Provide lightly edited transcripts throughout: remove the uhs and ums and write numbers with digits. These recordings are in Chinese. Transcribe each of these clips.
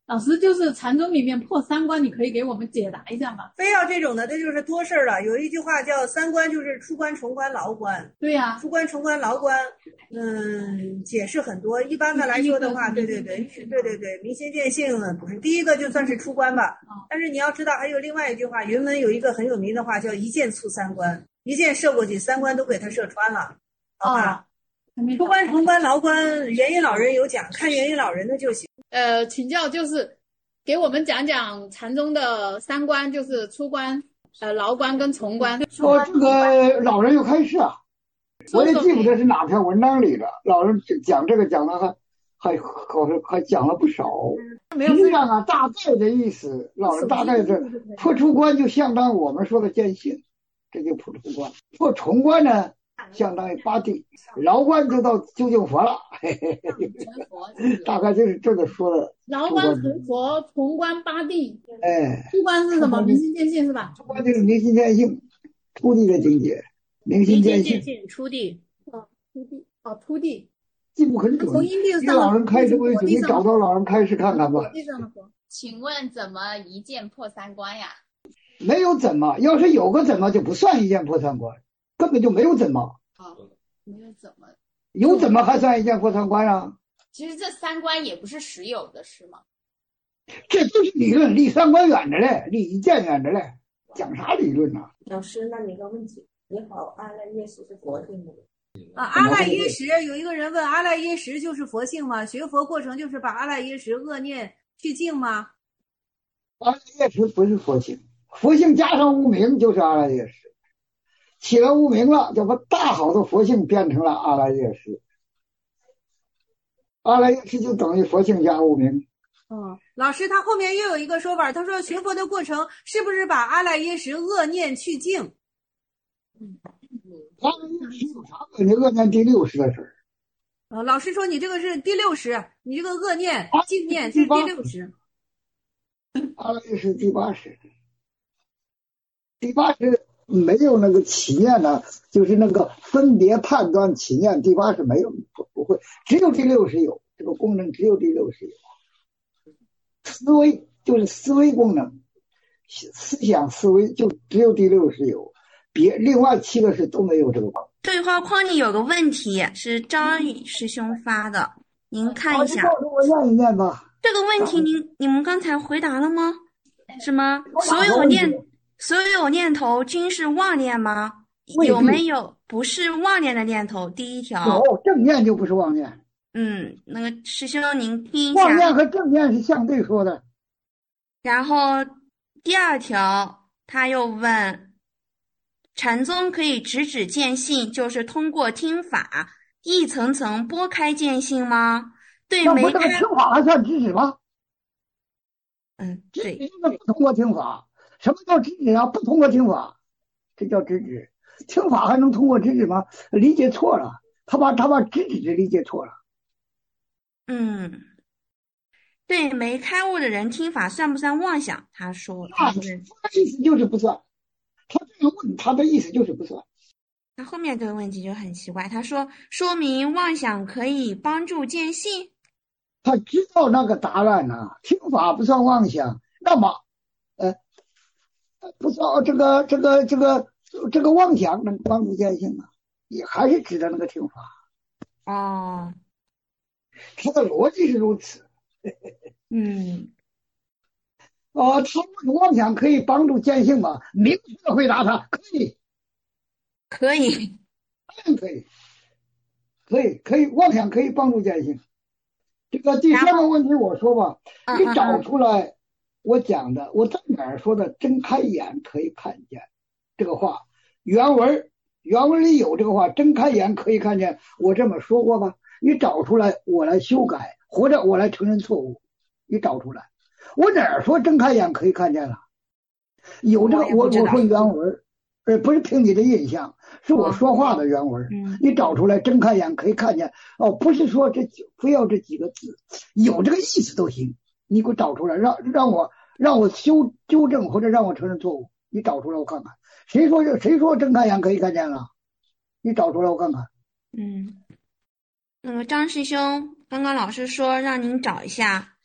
老师就是禅宗里面破三观，你可以给我们解答一下吗？ 非要这种的，这就是多事儿了。有一句话叫三观，就是出关、重关、牢关。 对呀、 出关、重关、牢关，解释很多。一般的来说的话，对对对，对对对，明心见性不是第一个就算是出关吧。但是你要知道，还有另外一句话，云门有一个很有名的话叫"一箭促三关"，一箭射过去，三关都给他射穿了，好吧？出关、重关、牢关，元音老人有讲，看元音老人的就行。 请教就是给我们讲讲禅宗的三观，就是出关、牢关跟重关。 说这个老人有开示啊，我也记不得是哪篇文章里了。老人讲这个讲的还讲了不少。实际上啊，大概的意思，老人大概是破出关就相当于我们说的见性，这就破出关。破重关呢，相当于八地，牢关就到究竟佛了。大概就是这个说的。 牢关成佛，重关八地。 哎， 出关是什么？明心见性是吧？ 出关就是明心见性，出地的境界，明心见性， 出地。 出地。 记不很准。以老人开示为主，你找到老人开示看看吧。 请问怎么一剑破三关呀？ 没有怎么，要是有个怎么就不算一剑破三关，根本就没有怎么。 没有怎么， 有怎么还算一剑破三关啊？ 其实这三关也不是实有的，是吗？ 这就是理论，离三关远着嘞，离一剑远着嘞，讲啥理论呢？ 老师，那你个问题，你好，阿赖耶识是佛性吗？ 阿赖耶识，有一个人问，阿赖耶识就是佛性吗？学佛过程就是把阿赖耶识恶念去净吗？ 阿赖耶识不是佛性，佛性加上无明就是阿赖耶识，起了无明了，就把大好的佛性变成了阿赖耶识。阿赖耶识就等于佛性加无明。 老师，他后面又有一个说法，他说学佛的过程是不是把阿赖耶识恶念去净？ 阿赖耶识有啥恶念第60的事儿？老师说你这个是第60，你这个恶念净念这是第60。 阿赖耶识第80，第80没有那个起念呢，就是那个分别判断起念，第80没有，不会，只有第60有这个功能，只有第60有。思维就是思维功能，思想思维就只有第60有，另外7个是都没有这个功能。 对话框里有个问题是张宇师兄发的，您看一下。 我念一念吧。 这个问题你们刚才回答了吗？什么所有念头均是妄念吗？有没有不是妄念的念头？第一条。 有，正念就不是妄念。 那个师兄您听一下。 妄念和正念是相对说的。 然后第2条他又问，禅宗可以直指见性，就是通过听法一层层拨开见性吗？对，没开。 听法还算直指吗？ 对， 不通过听法。什么叫直指啊？不通过听法，这叫直指。听法还能通过直指吗？理解错了，他把直指理解错了。 对没开悟的人听法算不算妄想？他说， 他的意思就是不算。他这样问，他的意思就是不算。 他后面这个问题就很奇怪，他说说明妄想可以帮助见性。 他知道那个答案呢，听法不算妄想，那么不算这个妄想能帮助见性啊，也还是指的那个听法。他的逻辑是如此。他问妄想可以帮助见性吗？明确的回答他可以， 可以， 妄想可以帮助见性。这个第3个问题我说吧，你找出来我讲的，我在哪儿说的睁开眼可以看见这个话，原文里有这个话，睁开眼可以看见，我这么说过吧？你找出来我来修改，或者我来承认错误，你找出来。我哪儿说睁开眼可以看见了？有这个我说原文，不是凭你的印象，是我说话的原文。你找出来睁开眼可以看见，不是说非要这几个字，有这个意思都行。你给我找出来，让我纠正或者让我承认错误。你找出来我看看，谁说睁开眼可以看见了？你找出来我看看。 那个张师兄，刚刚老师说让您找一下，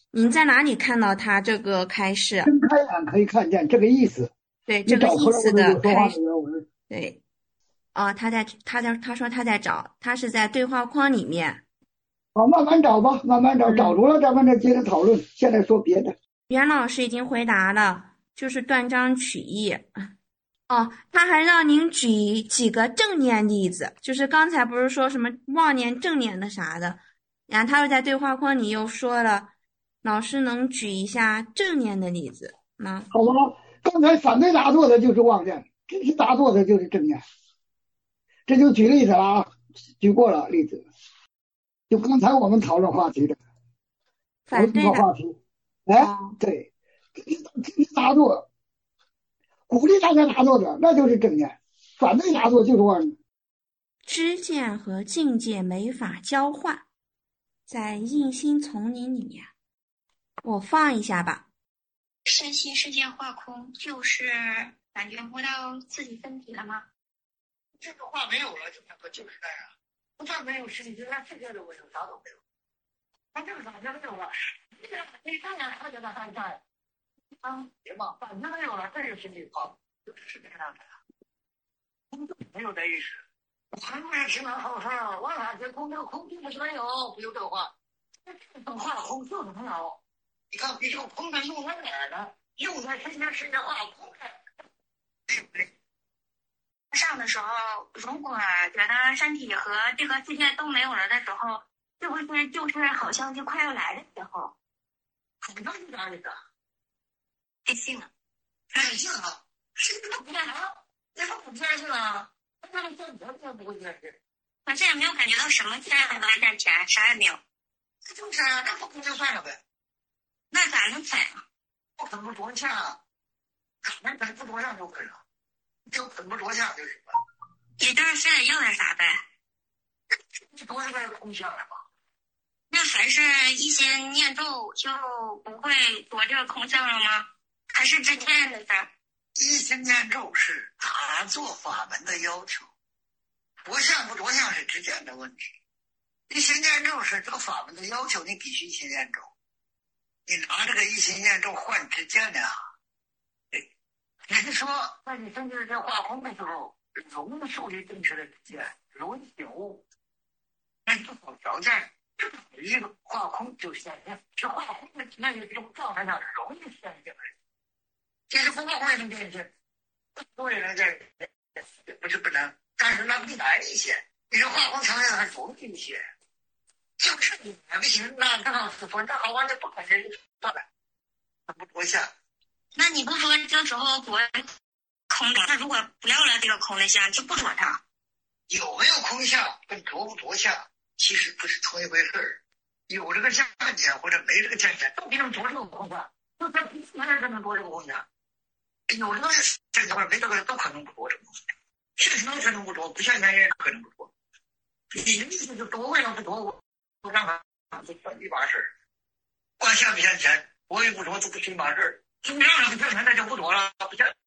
您在哪里看到他这个开示？ 睁开眼可以看见，这个意思。 对，这个意思的开示。对，他说他在找，他是在对话框里面。 好，慢慢找吧，慢慢找，找着了咱们再接着讨论。现在说别的。 袁老师已经回答了，就是断章取义。哦，他还让您举几个正念例子，就是刚才不是说什么忘念正念的啥的，然后他又在对话框里又说了，老师能举一下正念的例子吗？ 好吧，刚才反对打坐的就是妄念，支持打坐的就是正念，这就举例子了啊，举过了例子，就刚才我们讨论话题的反对的话题。哎，对，支持打坐，鼓励大家打坐的，那就是正念；反对打坐就是妄念。 知见和境界没法交换，在印心丛林里面，我放一下吧。 身心世界化空，就是感觉不到自己身体了吗？ 这个话没有了，就感觉就是那样。不但没有身体，连世界都没有，啥都没有。他这个感觉没有了，你看看他给他看看。别嘛，感觉没有了，这就是心里话，就是这样的。没有这意识，还不是挺好事儿？万法皆空，这个空并不是没有，不有这个话。这化空就是没有。你看，你这个空的用在哪儿呢？用在身心世界化空的，对不对？ 上的时候，如果觉得身体和这个世界都没有了的时候，是不是就是好像就快要来的时候？ 好像是这样的。 太信了， 太信了，谁都不干啥，你说不相信啊？那么这不会相信。 反正也没有感觉到什么天然的赚钱，啥也没有。 那就是啊，那不空就算了呗。 那咋能惨啊？ 不肯不着相，咱不着相就可以了，就肯不着相就行了。 也就是要点啥呗？ 这不是在空相了吗？ 那还是一心念咒就不会着这个空相了吗？还是之前的事儿？ 一心念咒是打坐法门的要求，着相不着相是之间的问题。一心念咒是这个法门的要求，你必须一心念咒。你拿这个一心念咒换之间的啊，对，你是说在你身体这化空的时候，容易受于真实的之间，容易醒悟，那不好条件。一个化空就现现，是化空的那个这种状态下容易现现的。其实不化空也能变现，多也能见，不是不能，但是那必难一些。你这化空条件还容易一些，就是你不行，那刚好是说，那好玩的不可能算了，不着相。 那你不说这时候着空的，那如果不要了这个空的相，就不着它。 有没有空相跟着不着相？其实不是同一回事儿，有这个见解或者没这个见解，都可能着这个空相，就在平时才能着这个空相。有这个见解或者没这个都可能不着这个空相，现前可能不着，不现前也可能不着。你的意思就着为了不着，我让他就算一码事儿。光现不现前，我也不着，就不是一码事儿。你让他不现前，那就不着了，不现，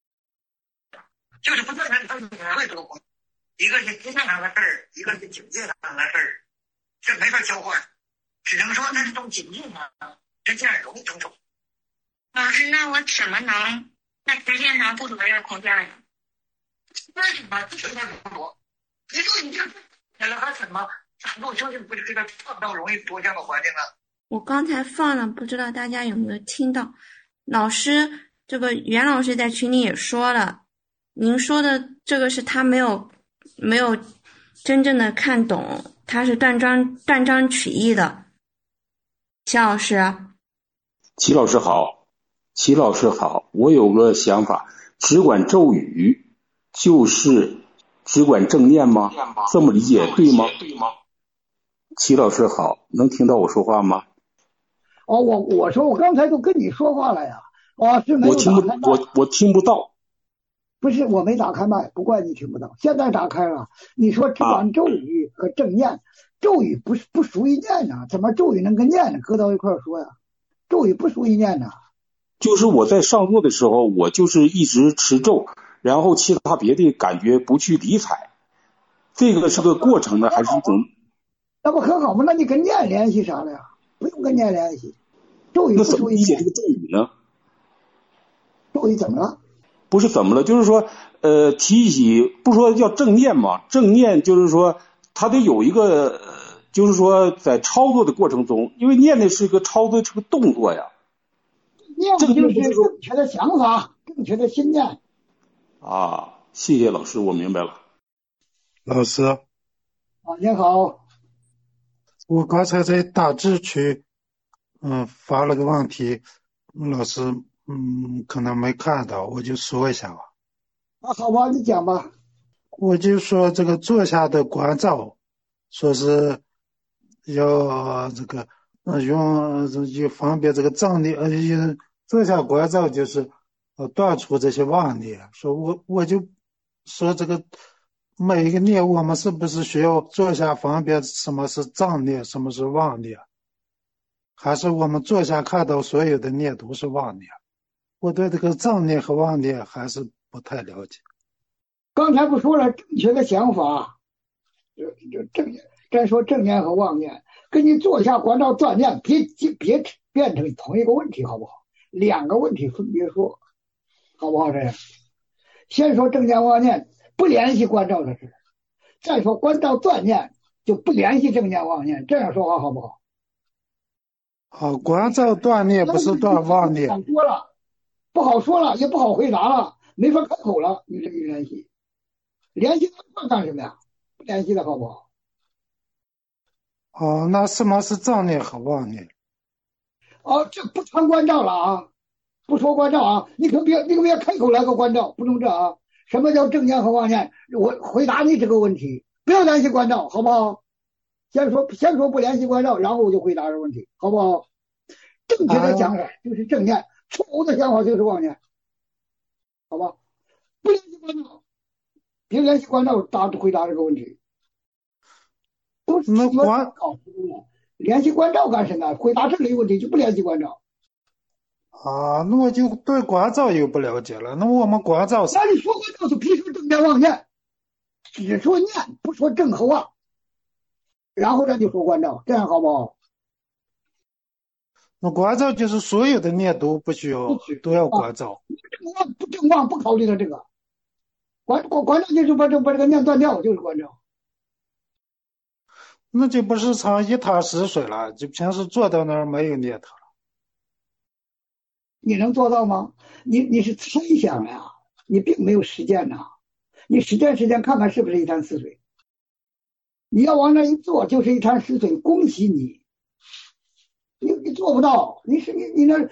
就是不现前，他就不会这个空相。一个是思想上的事儿，一个是境界上的事儿，这没法交换，只能说那是从境界上之间容易成熟。 老师，那我怎么能在实践上不着这个空相呢？ 为什么这才不着？你说你这来了还什么？我相信不是这个创造容易着相的环境了。 我刚才放了，不知道大家有没有听到？老师，这个袁老师在群里也说了，您说的这个是他没有真正的看懂，他是断章取义的。齐老师， 齐老师好，齐老师好，我有个想法，只管咒语就是只管正念吗？这么理解对吗？齐老师好，能听到我说话吗？ 哦，我说我刚才都跟你说话了呀。哦，是没有打开麦。 我听不到。 不是，我没打开麦，不怪你听不到。现在打开了。你说只管咒语和正念，咒语不属于念呐，怎么咒语能跟念呢搁到一块说呀？咒语不属于念呐。 就是我在上座的时候，我就是一直持咒，然后其他别的感觉不去理睬。这个是个过程呢，还是一种？ 那不很好吗？那你跟念联系啥了呀？不用跟念联系。 那咒语不属于怎么理解这个咒语呢？ 咒语怎么了？ 不是怎么了，就是说，提起不说叫正念嘛，正念就是说它得有一个，就是说在操作的过程中，因为念的是个操作，是个动作呀。 念就是正确的想法，正确的心念。 啊，谢谢老师，我明白了。 老师， 您好， 我刚才在大智区，发了个问题，老师，可能没看到，我就说一下吧。 好吧，你讲吧。 我就说这个坐下的关照，说是要这个就方便这个障念，坐下关照就是断除这些妄念。说我就说这个每一个念我们是不是需要坐下分别什么是障念，什么是妄念，还是我们坐下看到所有的念都是妄念？我对这个障念和妄念还是不太了解。 刚才不说了，正确的想法，咱说正念和妄念，跟你坐下关照断念，别变成同一个问题，好不好？两个问题分别说，好不好？这样，先说正念妄念不联系关照的事，再说关照断念就不联系正念妄念，这样说话好不好？ 好，关照断念不是断妄念。 不好说了，也不好回答了，没法开口了，你这一联系它干什么呀？不联系的好不好？ 那什么是障念和妄念？ 这不谈关照了啊，不说关照啊，你可别开口来个关照，不能这啊。什么叫正念和妄念？我回答你这个问题，不要联系关照，好不好？先说不联系关照，然后我就回答这个问题，好不好？正确的想法就是正念，错误的想法就是妄念，好吧？不联系关照，别联系关照，回答这个问题。都是搞清楚了，联系关照干什么？回答这类问题就不联系关照。 那我就对关照又不了解了。那我们关照， 那你说关照就别说正念妄念，只说念，不说正和妄，然后咱就说关照，这样好不好？ 那关照就是所有的念都不需要，都要关照。 不正妄不考虑到这个，关照就是把这个念断掉，就是关照。 那就不是成一潭死水了，就平时坐到那儿没有念头了。 你能做到吗？你是猜想呀，你并没有实践呐。你实践看看是不是一潭死水。你要往那一坐就是一潭死水，恭喜你。你做不到，你实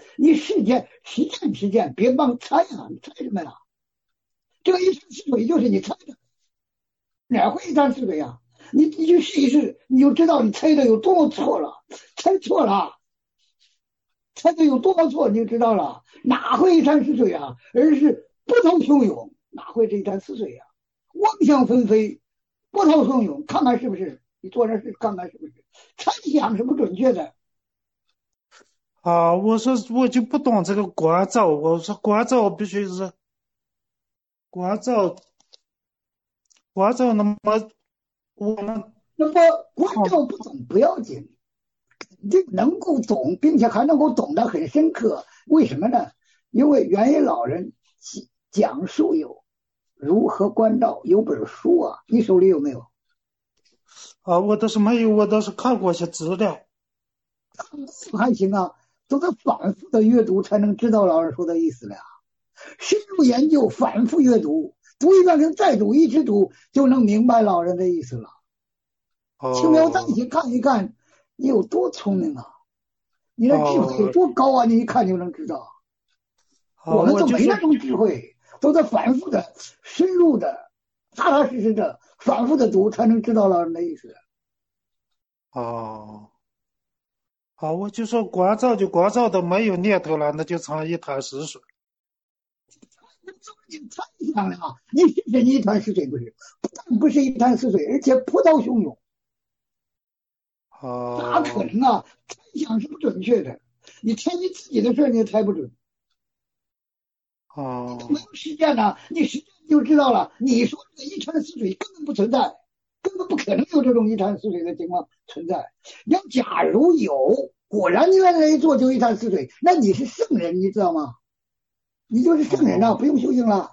践，别忘猜啊！你猜什么呀？这个一潭死水就是你猜的，哪会一潭死水呀？你去试一试，你就知道你猜的有多么错了。猜的有多么错，你就知道了。哪会一潭死水啊？而是波涛汹涌，哪会是一潭死水呀？妄想纷飞，波涛汹涌，看看是不是？你坐那试看看是不是？猜想是不准确的。 我说我就不懂这个关照，我说关照必须是关照，那么我们关照不懂不要紧，肯定能够懂，并且还能够懂得很深刻。为什么呢？因为元音老人讲述有如何关照，有本书啊，你手里有没有？ 我倒是没有，我倒是看过一些资料。 还行啊，都得反复的阅读才能知道老人说的意思了呀。深入研究，反复阅读，读一遍再读，一直读就能明白老人的意思了。轻描淡写看一看，你有多聪明啊！你的智慧有多高啊！你一看就能知道。我们都没那种智慧，都在反复的、深入的、踏踏实实的、反复的读，才能知道老人的意思。 我就说关照就关照的没有念头了，那就成一潭死水。 你猜想了啊！你是一潭死水不是？不但不是一潭死水，而且波涛汹涌。咋可能啊？猜想是不准确的，你猜你自己的事你也猜不准。你都没有实践呢，你实践就知道了。你说这一潭死水根本不存在，根本不可能有这种一潭死水的情况存在。要假如有， 果然你原来一做就一潭死水，那你是圣人，你知道吗？你就是圣人了，不用修行了。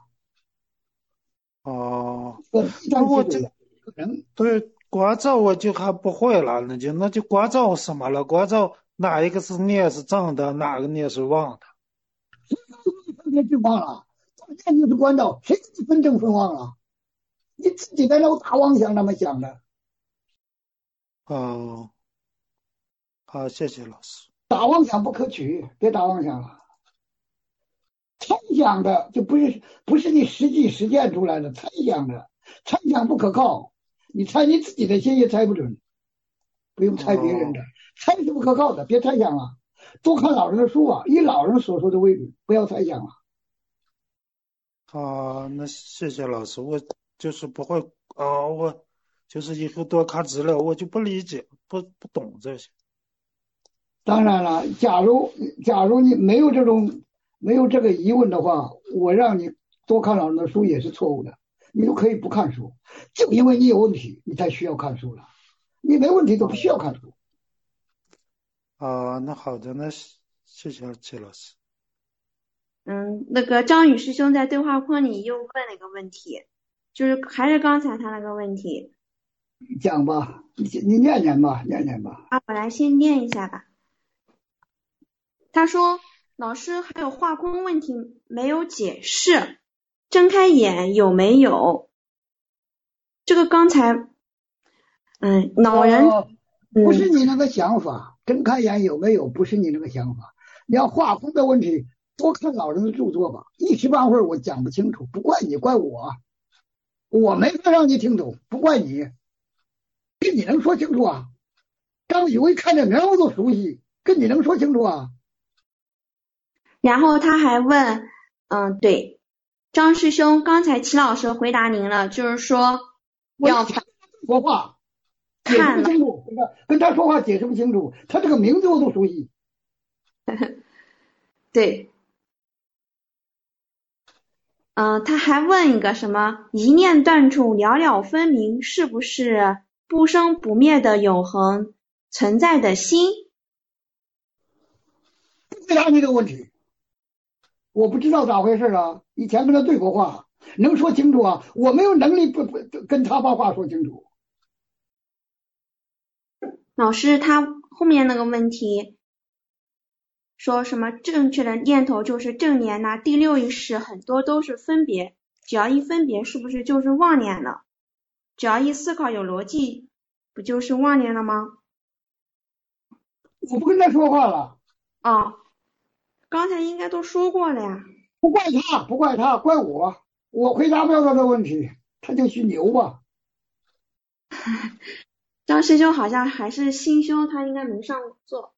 哦， 一潭我这死水可能对关照我就还不会了，那就关照什么了？关照哪一个是念是正的，哪个念是妄的？ 分别就忘了，这就是关照，谁给你分正分妄了？你自己在那大妄想那么想的。 哦，好，谢谢老师。 大妄想不可取，别大妄想了。猜想的就不是你实际实践出来的，猜想的，猜想不可靠，你猜你自己的心也猜不准，不用猜别人的，猜是不可靠的，别猜想了，多看老人的书啊，以老人所说的为准，不要猜想了。 啊，那谢谢老师，我就是不会啊，我就是以后多看资料，我就不理解，不懂这些。 当然了，假如你没有这个疑问的话，我让你多看老人的书也是错误的，你都可以不看书，就因为你有问题，你才需要看书了，你没问题都不需要看书。 啊，那好的，那谢谢齐老师。 那个张宇师兄在对话框里又问了一个问题，就是还是刚才他那个问题。 讲吧，你念念吧。 啊，我来先念一下吧。他说，老师还有画空问题没有解释，睁开眼有没有？这个刚才，老人， 不是你那个想法，睁开眼有没有？不是你那个想法，你要画空的问题，多看老人的著作吧。一时半会儿我讲不清楚，不怪你，怪我，我没法让你听懂，不怪你，跟你能说清楚啊？张宇我一看这名我都熟悉，跟你能说清楚啊？ 然后他还问，对，张师兄，刚才齐老师回答您了，就是说要说话解释不清楚，跟他说话解释不清楚，他这个名字我都熟悉。 对，他还问一个什么一念断处，了了分明，是不是不生不灭的永恒存在的心？ 不回答你这个问题，我不知道咋回事啊！以前跟他对过话，能说清楚啊？我没有能力不跟他把话说清楚。 老师，他后面那个问题说什么正确的念头就是正念呐，第六意识很多都是分别，只要一分别是不是就是妄念了？只要一思考有逻辑，不就是妄念了吗？ 我不跟他说话了。 哦，刚才应该都说过了呀。 不怪他，怪我，我回答不了他的问题，他就去牛吧。 张师兄好像还是新修，他应该没上座。